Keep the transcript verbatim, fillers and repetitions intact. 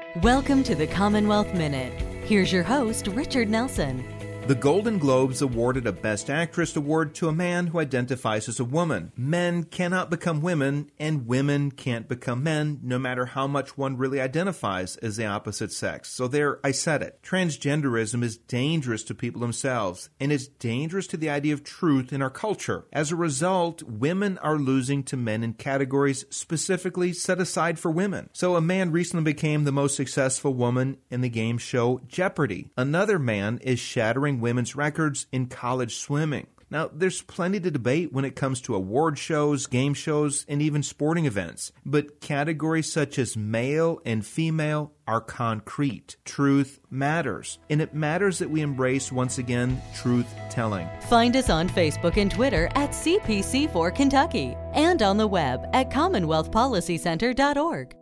Welcome to the Commonwealth Minute. Here's your host, Richard Nelson. The Golden Globes awarded a Best Actress award to a man who identifies as a woman. Men cannot become women, and women can't become men, no matter how much one really identifies as the opposite sex. So there, I said it. Transgenderism is dangerous to people themselves, and it's dangerous to the idea of truth in our culture. As a result, women are losing to men in categories specifically set aside for women. So a man recently became the most successful woman in the game show Jeopardy! Another man is shattering women's records in college swimming. Now, there's plenty to debate when it comes to award shows, game shows, and even sporting events. But categories such as male and female are concrete. Truth matters. And it matters that we embrace, once again, truth-telling. Find us on Facebook and Twitter at C P C four Kentucky and on the web at commonwealth policy center dot org.